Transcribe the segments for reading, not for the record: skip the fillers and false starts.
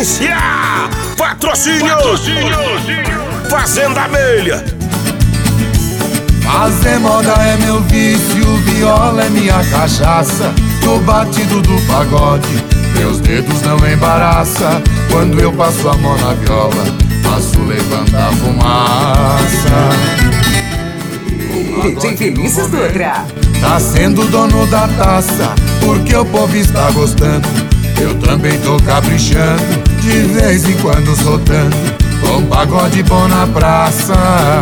Gerência, patrocínio Fazenda Abelha. Fazer moda é meu vício, viola é minha cachaça. No batido do pagode, meus dedos não embaraça. Quando eu passo a mão na viola, faço levantar fumaça. DJ Vinícius Dutra tá sendo dono da taça, porque o povo está gostando. Eu também tô caprichando, de vez em quando soltando um pagode bom na praça.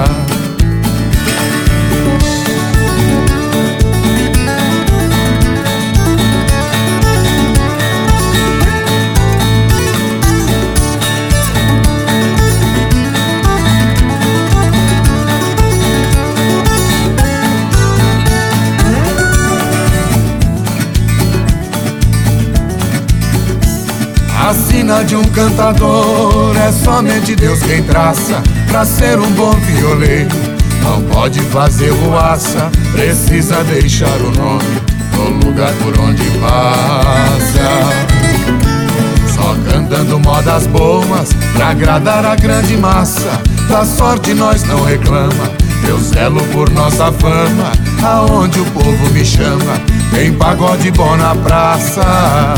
A sina de um cantador é somente Deus quem traça. Pra ser um bom violeiro não pode fazer ruaça. Precisa deixar o nome no lugar por onde passa. Só cantando modas boas pra agradar a grande massa. Da sorte nós não reclama, eu zelo por nossa fama. Aonde o povo me chama, tem pagode bom na praça.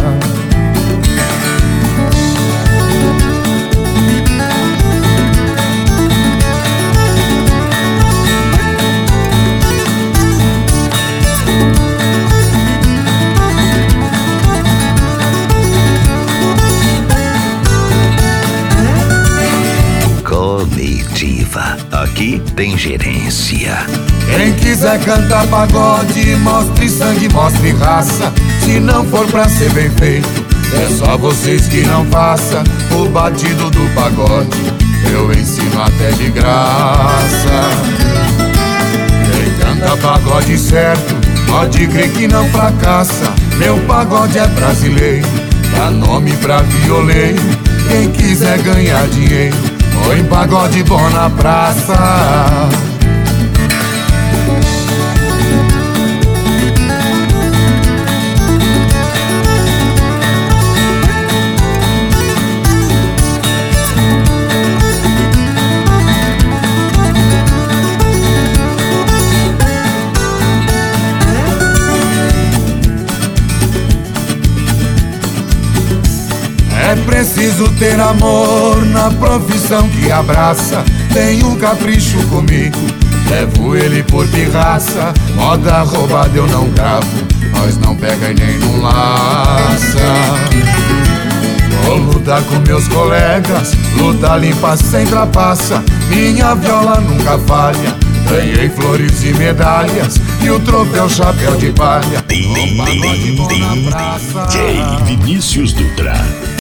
Comitiva, aqui tem gerência. Quem quiser cantar pagode, mostre sangue, mostre raça. Se não for pra ser bem feito, é só vocês que não façam. O batido do pagode eu ensino até de graça. Quem canta pagode certo, pode crer que não fracassa. Meu pagode é brasileiro, dá nome pra violeiro. Quem quiser ganhar dinheiro, põe pagode bom na praça. É preciso ter amor na profissão que abraça. Tem um capricho comigo, levo ele por pirraça. Moda roubada eu não gravo, nós não pega e nem não laça. Vou lutar com meus colegas, luta limpa sem trapaça. Minha viola nunca falha, ganhei flores e medalhas e o troféu chapéu de palha. DJ Vinícius Dutra.